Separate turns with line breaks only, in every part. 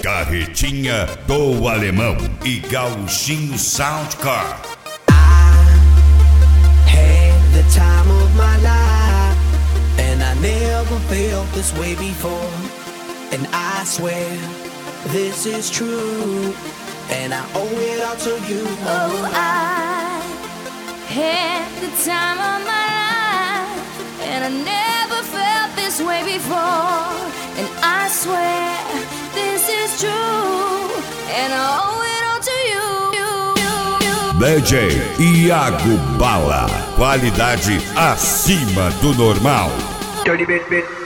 Carretinha do Alemão e Gauchinho Soundcar.
Had the time of my life, and I never felt this way before. And I swear this is true, and I owe it all to you.
Oh, I had the time of my life, and I never felt this way before. And I swear this is true, and I owe it all to you.
DJ Iago Bala, qualidade acima do normal.
Dirty bit.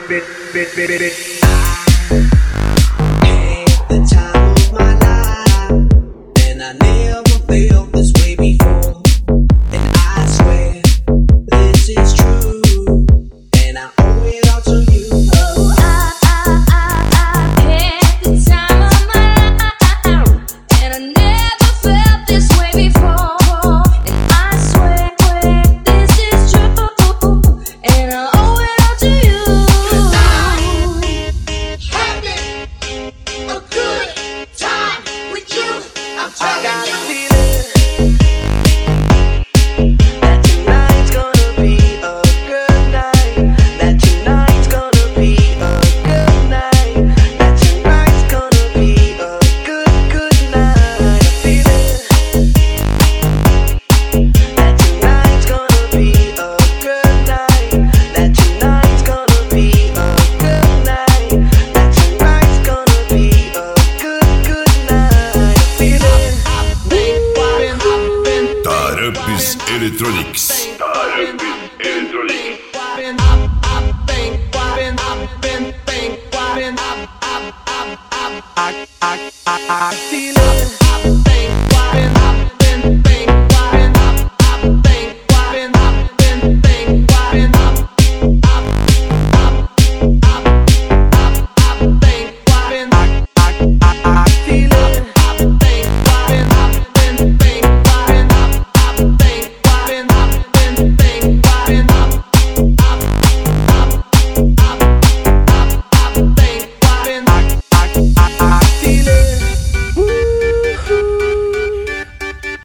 Had the time of my life, and I never felt this way before. And I swear this is true, and I owe it all to you.
Oh, I had the time of my life, and I never felt this way before. And I swear this is true, and I owe it all to you.
Having a good time with you. I'm
I got
telling
a
you.
feeling that tonight's gonna be a good night. That tonight's gonna be a good night. That tonight's gonna be a good night. A feeling that tonight's gonna be a good night. That tonight's gonna be a good night. That tonight's gonna be a good night. A feeling.
Tarapes Electronics.
I feel it.